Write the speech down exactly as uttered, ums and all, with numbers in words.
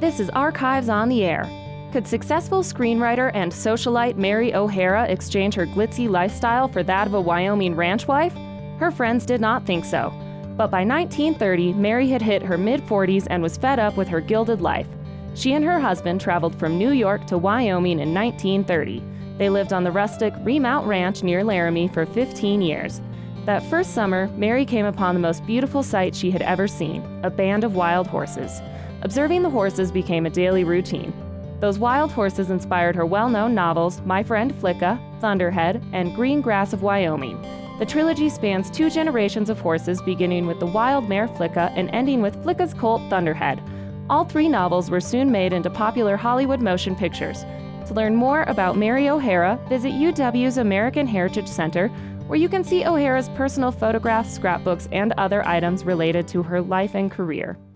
This is Archives on the Air. Could successful screenwriter and socialite Mary O'Hara exchange her glitzy lifestyle for that of a Wyoming ranch wife? Her friends did not think so. But by nineteen thirty, Mary had hit her mid-forties and was fed up with her gilded life. She and her husband traveled from New York to Wyoming in nineteen thirty. They lived on the rustic Remount Ranch near Laramie for fifteen years. That first summer, Mary came upon the most beautiful sight she had ever seen, a band of wild horses. Observing the horses became a daily routine. Those wild horses inspired her well-known novels My Friend Flicka, Thunderhead, and Green Grass of Wyoming. The trilogy spans two generations of horses, beginning with the wild mare Flicka and ending with Flicka's colt Thunderhead. All three novels were soon made into popular Hollywood motion pictures. To learn more about Mary O'Hara, visit U W's American Heritage Center, where you can see O'Hara's personal photographs, scrapbooks, and other items related to her life and career.